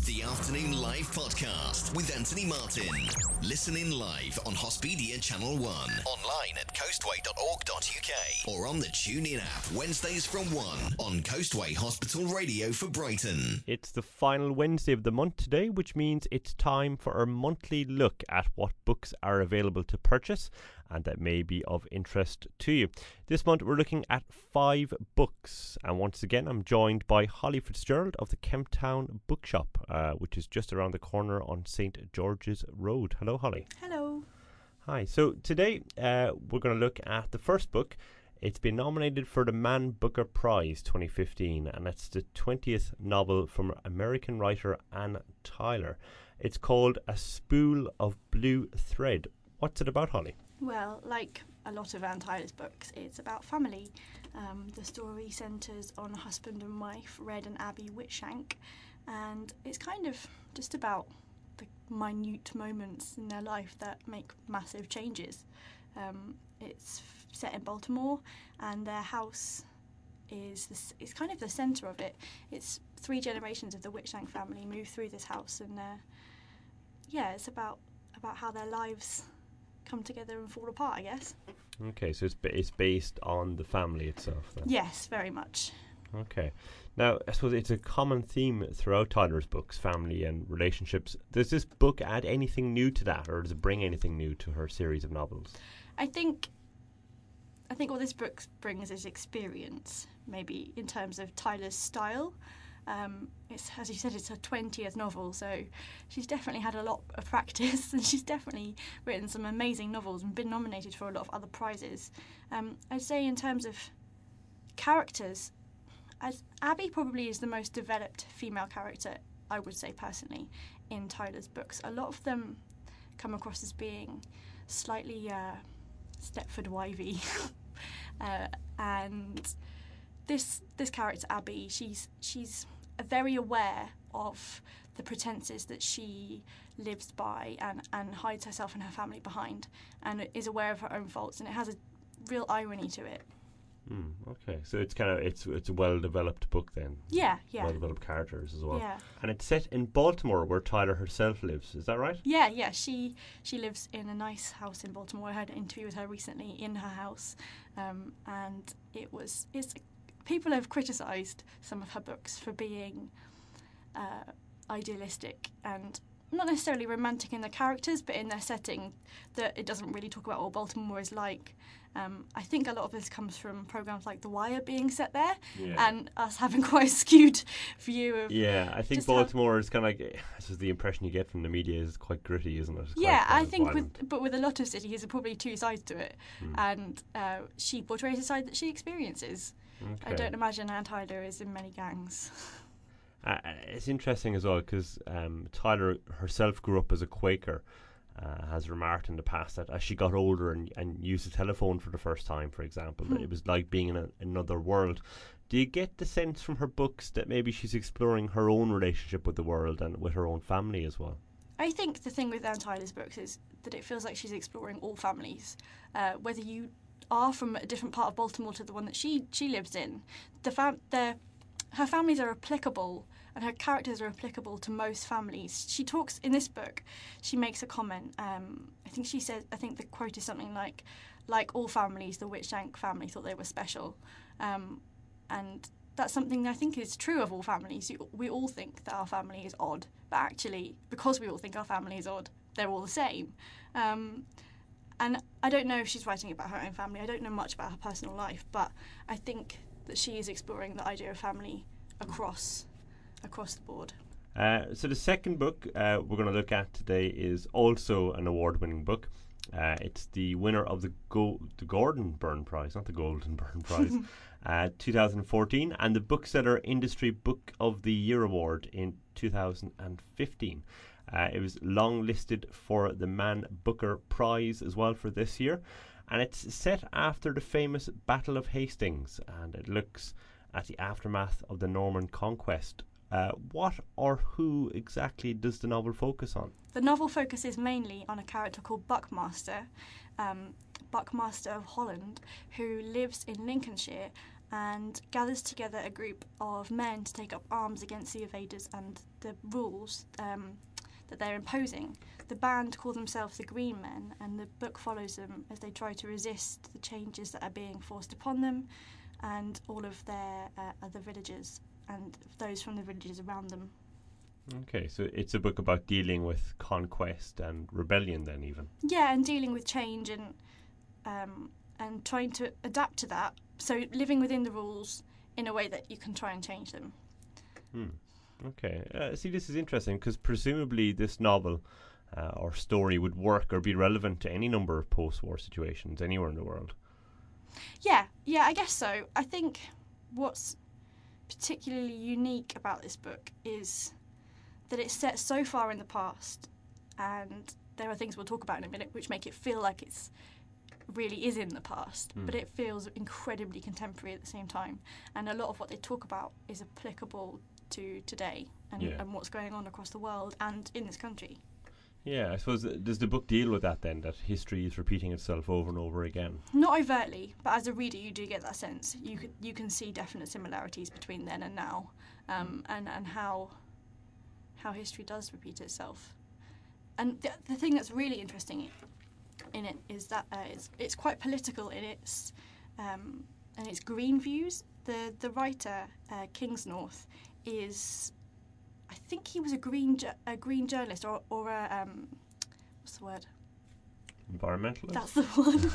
The Afternoon Live Podcast with Anthony Martin. Listen in live on Hospedia Channel 1. Online at coastway.org.uk or on the TuneIn app Wednesdays from 1 on Coastway Hospital Radio for Brighton. It's the final Wednesday of the month today, which means it's time for our monthly look at what books are available to purchase and that may be of interest to you. This month we're looking at 5 books, and once again I'm joined by Holly Fitzgerald of the Kemptown Bookshop, which is just around the corner on St. George's Road. Hello, Holly. Hello. Hi. So today we're going to look at the first book. It's been nominated for the Man Booker Prize 2015, and it's the 20th novel from American writer Anne Tyler. It's called A Spool of Blue Thread. What's it about, Holly? Well, like a lot of Anne Tyler's books, it's about family. The story centres on a husband and wife, Red and Abby Whitshank, and it's kind of just about the minute moments in their life that make massive changes. It's set in Baltimore, and their house is kind of the centre of it. It's 3 generations of the Whitshank family move through this house, and it's about how their lives come together and fall apart, I guess. Okay, so it's based on the family itself then? Yes, very much. Okay. Now, I suppose it's a common theme throughout Tyler's books, family and relationships. Does this book add anything new to that, or does it bring anything new to her series of novels? I think what this book brings is experience, maybe in terms of Tyler's style. It's, as you said, it's her 20th novel, so she's definitely had a lot of practice, and she's definitely written some amazing novels and been nominated for a lot of other prizes. I'd say in terms of characters, as Abby probably is the most developed female character, I would say personally, in Tyler's books. A lot of them come across as being slightly Stepford Wivey, and this character Abby, she's very aware of the pretenses that she lives by and hides herself and her family behind, and is aware of her own faults, and it has a real irony to it. Okay, so it's a well-developed book then. Yeah. Well-developed characters as well. Yeah. And it's set in Baltimore, where Tyler herself lives. Is that right? Yeah. She lives in a nice house in Baltimore. I had an interview with her recently in her house, and people have criticised some of her books for being idealistic and not necessarily romantic in the characters, but in their setting, that it doesn't really talk about what Baltimore is like. I think a lot of this comes from programmes like The Wire being set there, and us having quite a skewed view of... Yeah, I think Baltimore is kind of like... This is the impression you get from the media, is quite gritty, isn't it? I think with a lot of cities, there are probably 2 sides to it, and she portrays a side that she experiences. Okay. I don't imagine Anne Tyler is in many gangs. It's interesting as well, because Tyler herself grew up as a Quaker, has remarked in the past that as she got older and used the telephone for the first time, for example, that it was like being in another world. Do you get the sense from her books that maybe she's exploring her own relationship with the world and with her own family as well? I think the thing with Anne Tyler's books is that it feels like she's exploring all families, whether you are from a different part of Baltimore to the one that she lives in. Her families are applicable, and her characters are applicable to most families. She talks in this book. She makes a comment. I think the quote is something like all families, the Whitshank family thought they were special, and that's something I think is true of all families. We all think that our family is odd, but actually, because we all think our family is odd, they're all the same. And I don't know if she's writing about her own family. I don't know much about her personal life, but I think that she is exploring the idea of family across the board. So the second book we're going to look at today is also an award-winning book. It's the winner of the Gordon Byrne Prize, not the Golden Byrne Prize, 2014, and the Bookseller Industry Book of the Year Award in 2015. It was long listed for the Man Booker Prize as well for this year, and it's set after the famous Battle of Hastings, and it looks at the aftermath of the Norman conquest. What or who exactly does the novel focus on? The novel focuses mainly on a character called Buckmaster, Buckmaster of Holland, who lives in Lincolnshire and gathers together a group of men to take up arms against the invaders and the rules that they're imposing. The band call themselves the Green Men, and the book follows them as they try to resist the changes that are being forced upon them and all of their other villagers and those from the villages around them. Okay, so it's a book about dealing with conquest and rebellion then even. Yeah, and dealing with change and trying to adapt to that. So living within the rules in a way that you can try and change them. Okay, see, this is interesting because presumably this novel or story would work or be relevant to any number of post-war situations anywhere in the world. Yeah, I guess so. I think what's particularly unique about this book is that it's set so far in the past, and there are things we'll talk about in a minute which make it feel like it's really is in the past, but it feels incredibly contemporary at the same time, and a lot of what they talk about is applicable to today and what's going on across the world and in this country. Yeah, I suppose, does the book deal with that then, that history is repeating itself over and over again? Not overtly, but as a reader you do get that sense. You can see definite similarities between then and now, and how history does repeat itself. And the thing that's really interesting in it is that it's quite political in its green views. The writer Kingsnorth is, I think he was a green journalist or a what's the word? Environmentalist. That's the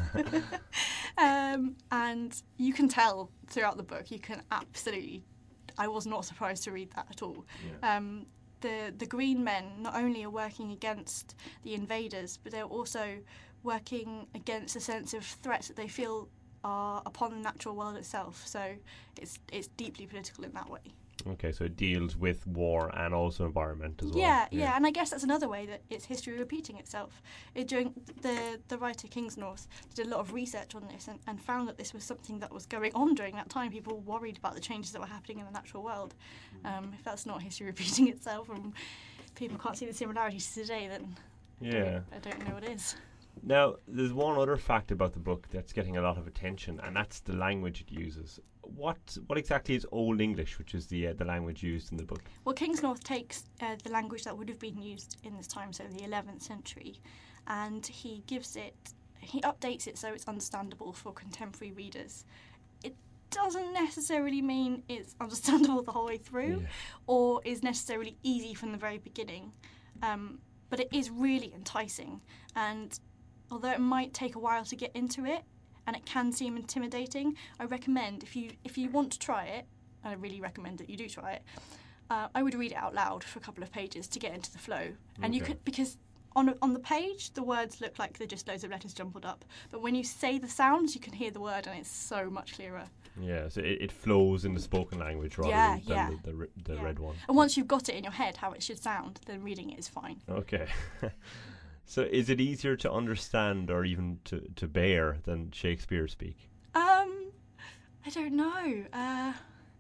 one. And you can tell throughout the book. You can absolutely. I was not surprised to read that at all. Yeah. The Green Men not only are working against the invaders, but they're also working against a sense of threats that they feel are upon the natural world itself. So it's deeply political in that way. Okay, so it deals with war and also environment as well. Yeah, and I guess that's another way that it's history repeating itself. During the writer Kingsnorth did a lot of research on this and found that this was something that was going on during that time. People were worried about the changes that were happening in the natural world. If that's not history repeating itself and people can't see the similarities to today, then I don't know what is. Now, there's one other fact about the book that's getting a lot of attention, and that's the language it uses. What exactly is Old English, which is the language used in the book? Well, Kingsnorth takes the language that would have been used in this time, so the 11th century, and he updates it so it's understandable for contemporary readers. It doesn't necessarily mean it's understandable the whole way through, or is necessarily easy from the very beginning, but it is really enticing, and although it might take a while to get into it, and it can seem intimidating, I recommend, if you want to try it, and I really recommend that you do try it, I would read it out loud for a couple of pages to get into the flow. And you could, because on the page, the words look like they're just loads of letters jumbled up, but when you say the sounds, you can hear the word, and it's so much clearer. Yeah, so it flows in the spoken language rather than the read one. And once you've got it in your head how it should sound, then reading it is fine. Okay. So is it easier to understand or even to bear than Shakespeare speak? I don't know. I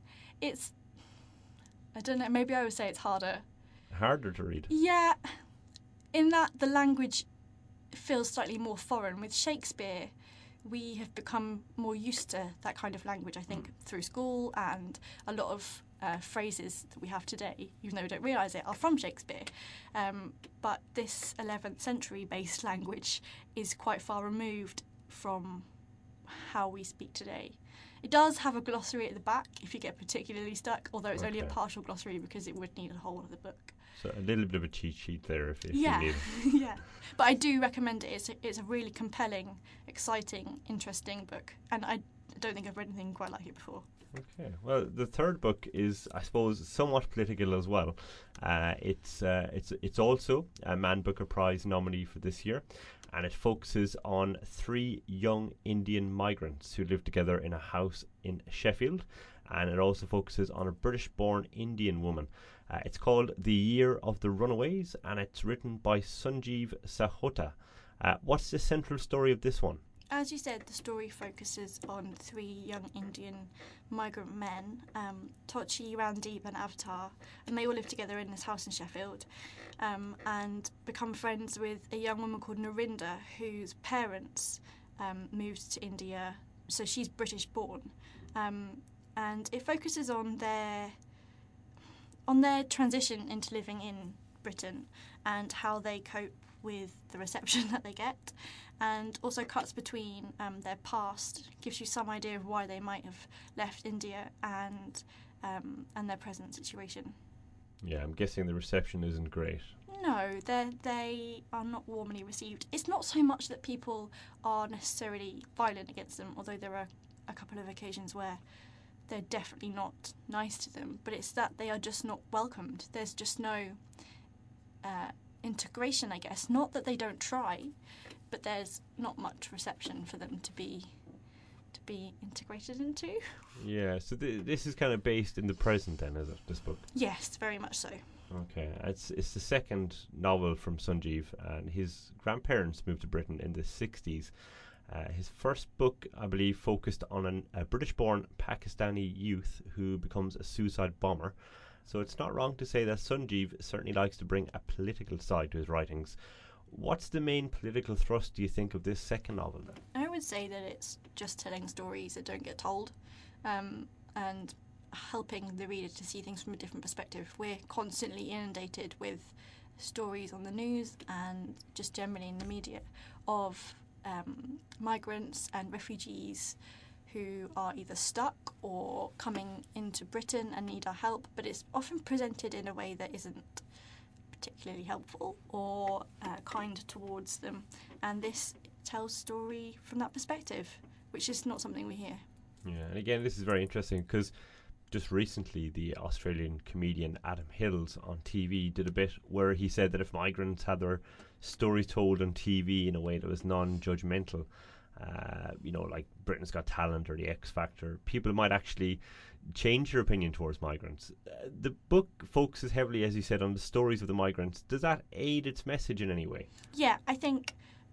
don't know. Maybe I would say it's harder. Harder to read? Yeah. In that the language feels slightly more foreign. With Shakespeare, we have become more used to that kind of language, I think, through school, and a lot of phrases that we have today, even though we don't realise it, are from Shakespeare. But this 11th century based language is quite far removed from how we speak today. It does have a glossary at the back if you get particularly stuck, although it's only a partial glossary because it would need a whole other book. So a little bit of a cheat sheet there if you need it. Yeah. But I do recommend it. It's a really compelling, exciting, interesting book. And I don't think I've read anything quite like it before. Okay. Well, the third book is, I suppose, somewhat political as well. It's also a Man Booker Prize nominee for this year, and it focuses on 3 young Indian migrants who live together in a house in Sheffield, and it also focuses on a British-born Indian woman. It's called The Year of the Runaways, and it's written by Sanjeev Sahota. What's the central story of this one? As you said, the story focuses on 3 young Indian migrant men, Tochi, Randeep and Avatar, and they all live together in this house in Sheffield, and become friends with a young woman called Narinda, whose parents moved to India, so she's British born, and it focuses on their transition into living in Britain and how they cope with the reception that they get, and also cuts between their past, gives you some idea of why they might have left India, and their present situation. Yeah, I'm guessing the reception isn't great. No, they are not warmly received. It's not so much that people are necessarily violent against them, although there are a couple of occasions where they're definitely not nice to them, but it's that they are just not welcomed. There's just no integration, I guess. Not that they don't try, but there's not much reception for them to be integrated into. Yeah, so this is kind of based in the present then, is it, this book? Yes, very much so. Okay, it's the second novel from Sanjeev, and his grandparents moved to Britain in the 60s. His first book, I believe, focused on a British-born Pakistani youth who becomes a suicide bomber. So it's not wrong to say that Sanjeev certainly likes to bring a political side to his writings. What's the main political thrust, do you think, of this second novel then? I would say that it's just telling stories that don't get told, and helping the reader to see things from a different perspective. We're constantly inundated with stories on the news and just generally in the media of migrants and refugees who are either stuck or coming into Britain and need our help, but it's often presented in a way that isn't particularly helpful or kind towards them, and this tells story from that perspective, which is not something we hear. Yeah, and again, this is very interesting because just recently the Australian comedian Adam Hills on TV did a bit where he said that if migrants had their stories told on TV in a way that was non-judgmental, like Britain's Got Talent or The X Factor, people might actually change their opinion towards migrants. The book focuses heavily, as you said, on the stories of the migrants. Does that aid its message in any way? Yeah, I think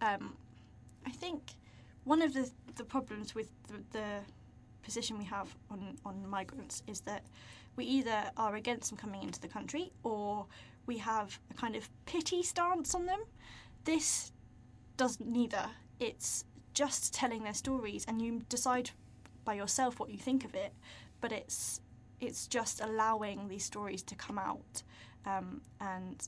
one of the problems with the position we have on migrants is that we either are against them coming into the country or we have a kind of pity stance on them. This does neither. It's just telling their stories, and you decide by yourself what you think of it, but it's just allowing these stories to come out, and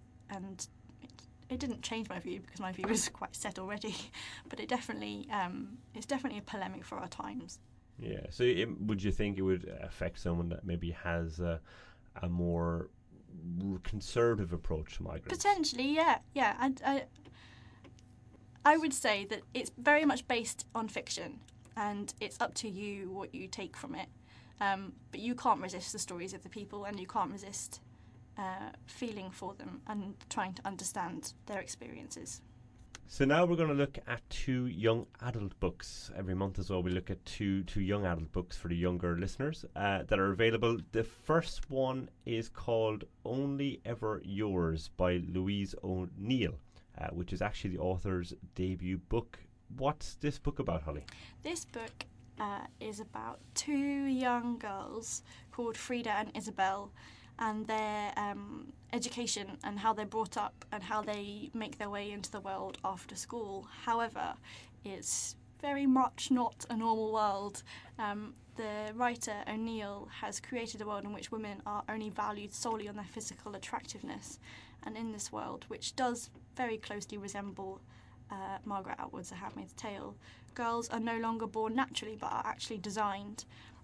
it didn't change my view because my view is quite set already, but it's definitely a polemic for our times. Yeah, so would you think it would affect someone that maybe has a more conservative approach to migrants? Potentially, yeah. I would say that it's very much based on fiction, and it's up to you what you take from it. But you can't resist the stories of the people, and you can't resist feeling for them and trying to understand their experiences. So now we're going to look at two young adult books. Every month as well, we look at two young adult books for the younger listeners that are available. The first one is called Only Ever Yours by Louise O'Neill, which is actually the author's debut book. What's this book about, Holly? This book is about two young girls called Frida and Isabel, and their education and how they're brought up and how they make their way into the world after school. However, it's very much not a normal world. The writer O'Neill has created a world in which women are only valued solely on their physical attractiveness, and in this world, which does very closely resemble Margaret Atwood's A Handmaid's Tale, girls are no longer born naturally but are actually designed.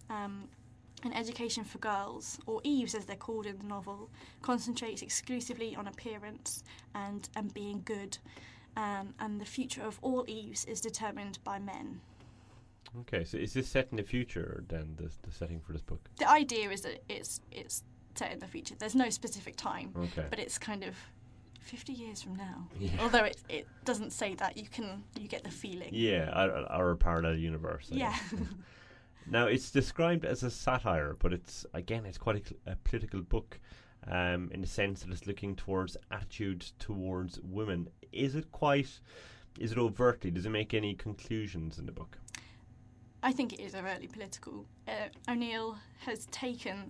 An education for girls, or Eves as they're called in the novel, concentrates exclusively on appearance and being good, and the future of all Eves is determined by men. Okay, so is this set in the future then, the setting for this book? The idea is that it's set in the future. There's no specific time, but it's kind of 50 years from now. Yeah. Although it doesn't say that, you get the feeling. Yeah, our parallel universe. Yeah. Now, it's described as a satire, but it's quite a political book in the sense that it's looking towards attitudes towards women. Is it overtly? Does it make any conclusions in the book? I think it is overtly political. O'Neill has taken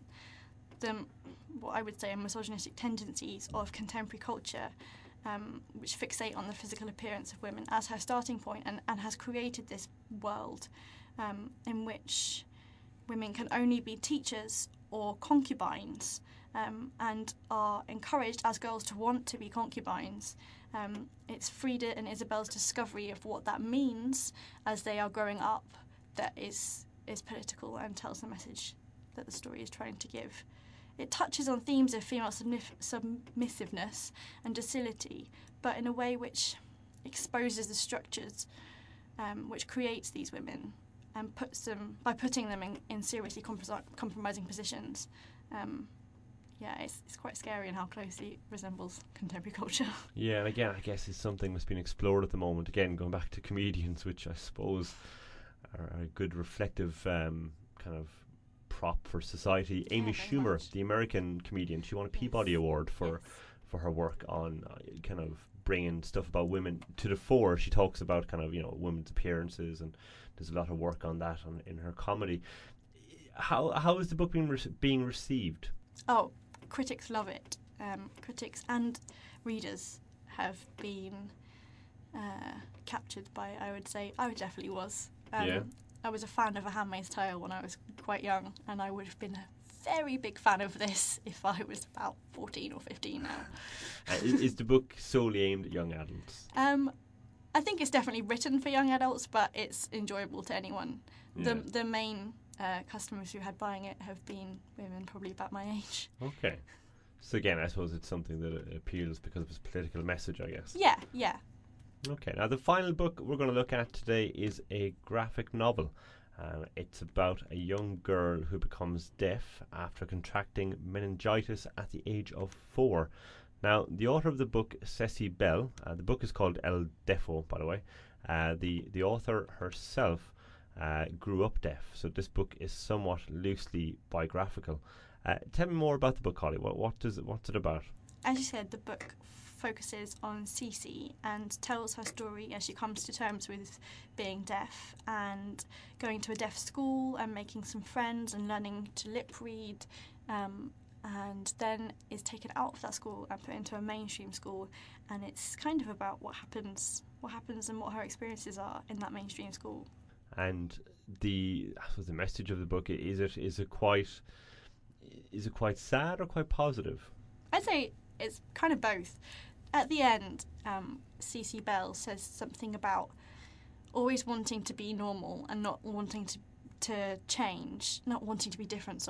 what I would say are misogynistic tendencies of contemporary culture, which fixate on the physical appearance of women as her starting point, and has created this world in which women can only be teachers or concubines, and are encouraged as girls to want to be concubines. It's Frida and Isabel's discovery of what that means as they are growing up that is political and tells the message that the story is trying to give. It touches on themes of female submissiveness and docility, but in a way which exposes the structures which creates these women and puts them, by putting them in seriously compromising positions. It's quite scary in how closely it resembles contemporary culture. Yeah, and again, I guess it's something that's been explored at the moment. Again, going back to comedians, which I suppose are a good reflective kind of prop for society. Amy Schumer, much. the American comedian, she won a Peabody Award for her work on kind of bringing stuff about women to the fore. She talks about kind of, you know, women's appearances, and there's a lot of work on that in her comedy. How is the book being received? Oh, critics love it. Critics and readers have been captured by, I would say, I definitely was. I was a fan of A Handmaid's Tale when I was quite young, and I would have been a very big fan of this if I was about 14 or 15 now. Is the book solely aimed at young adults? I think it's definitely written for young adults, but it's enjoyable to anyone. Yeah. The main customers who had buying it have been women probably about my age. Okay. So again, I suppose it's something that appeals because of its political message, I guess. Yeah. Okay, now the final book we're going to look at today is a graphic novel. It's about a young girl who becomes deaf after contracting meningitis at the age of 4. Now, the author of the book, Ceci Bell, the book is called El Defo, by the way. The author herself grew up deaf, so this book is somewhat loosely biographical. Tell me more about the book, Holly. What's it about? As you said, the book focuses on Cece and tells her story as she comes to terms with being deaf and going to a deaf school and making some friends and learning to lip read, and then is taken out of that school and put into a mainstream school, and it's kind of about what happens and what her experiences are in that mainstream school. And I suppose the message of the book, is it quite sad or quite positive? I'd say it's kind of both. At the end, Cece Bell says something about always wanting to be normal and not wanting to change, not wanting to be different,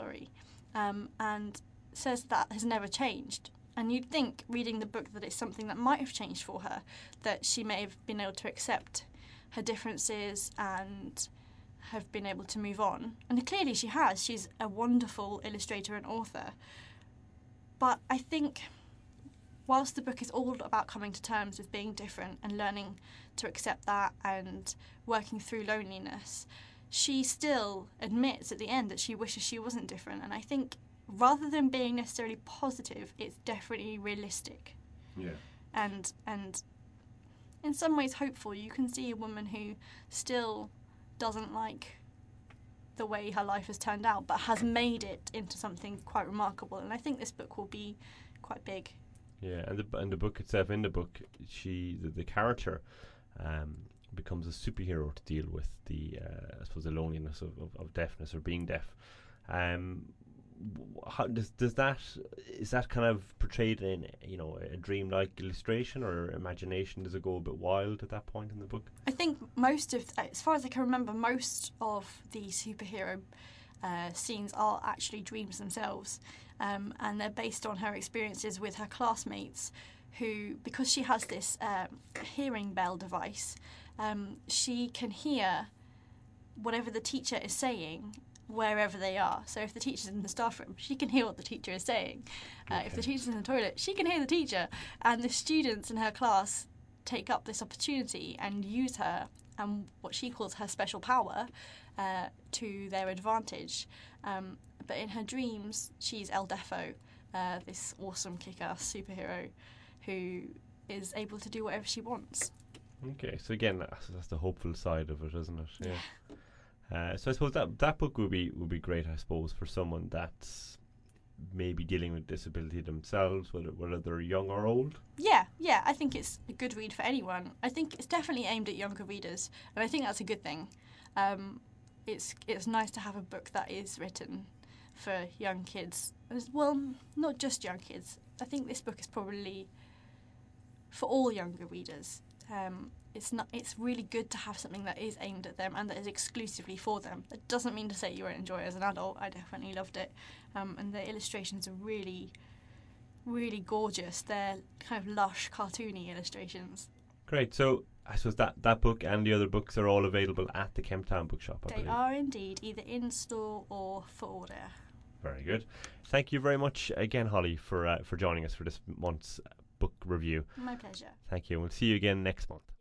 and says that has never changed. And you'd think, reading the book, that it's something that might have changed for her, that she may have been able to accept her differences and have been able to move on. And clearly she has. She's a wonderful illustrator and author. But I think whilst the book is all about coming to terms with being different and learning to accept that and working through loneliness, she still admits at the end that she wishes she wasn't different. And I think rather than being necessarily positive, it's definitely realistic. Yeah. And in some ways hopeful. You can see a woman who still doesn't like the way her life has turned out, but has made it into something quite remarkable. And I think this book will be quite big. Yeah, and the book itself, in the book, the character becomes a superhero to deal with the I suppose the loneliness of deafness or being deaf. How is that kind of portrayed in a dreamlike illustration or imagination? Does it go a bit wild at that point in the book? I think as far as I can remember, most of the superhero scenes are actually dreams themselves, and they're based on her experiences with her classmates, who, because she has this hearing bell device, she can hear whatever the teacher is saying wherever they are. So if the teacher's in the staff room, she can hear what the teacher is saying. If the teacher's in the toilet, she can hear the teacher. And the students in her class take up this opportunity and use her and what she calls her special power to their advantage. But in her dreams, she's El Defo, this awesome kick-ass superhero who is able to do whatever she wants. Okay, so again, that's the hopeful side of it, isn't it? Yeah. So I suppose that book would be great, I suppose, for someone that's maybe dealing with disability themselves, whether they're young or old. Yeah, I think it's a good read for anyone. I think it's definitely aimed at younger readers, and I think that's a good thing. it's nice to have a book that is written for young kids. Well, not just young kids. I think this book is probably for all younger readers. It's really good to have something that is aimed at them and that is exclusively for them. That doesn't mean to say you won't enjoy it as an adult. I definitely loved it. And the illustrations are really, really gorgeous. They're kind of lush, cartoony illustrations. Great. So I suppose that book and the other books are all available at the Kemptown Bookshop, I They believe. are indeed, either in store or for order. Very good. Thank you very much again, Holly, for joining us for this month's book review. My pleasure. Thank you. We'll see you again next month.